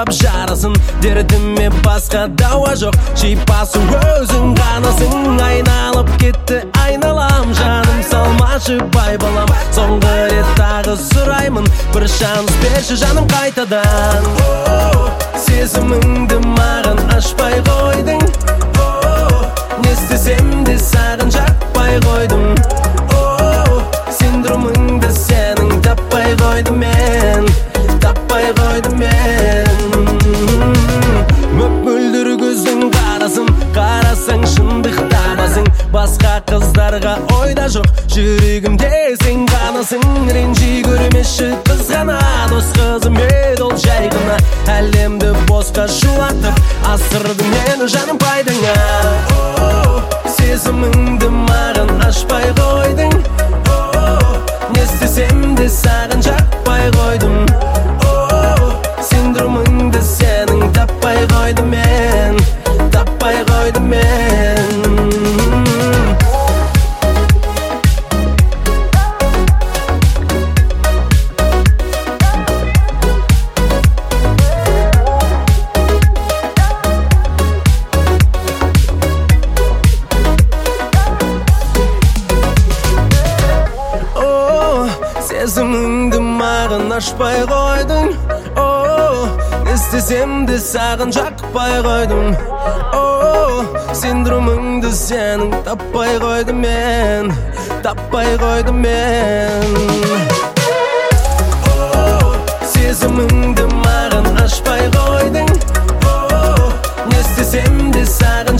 шипап жарасын, дертіме басқа дауа жоқ. Шипасың өзің ғанасың, айналып кетті айналам. Жаным салмашы бай балам, соңғы рет тағы сұраймын, бір шанс берші жаным қайтадан. Сезіміңді маған ашпай қойдың, не істесем де саған жақпай қойдым. Синдромыңды сенің таппай қойдым мен, таппай қойдым мен. Мөп-мөлдір көздің қарасын, қарасаң шындық табасың. Басқа қыздарға ойда жоқ, жүрегімде сен ғанасың. Ренжи көрмеші қызғана, дос қызым еді ол жай ғана. Әлемді босқа шулатып, асырды мені жаным пайдаңа. Сезіміңді маған ашпай қойдың, не істесем де саған жақпай қойдым. Синдромыңды сенің таппай қойдым мен, таппай қойдым мен. Сезіміңді маған ашпай қойдың, не істесем де саған жақпай қойдым. Синдромыңды сенің таппай қойдым мен, таппай қойдым мен. Сезіміңді маған ашпай қойдың, не істесем де саған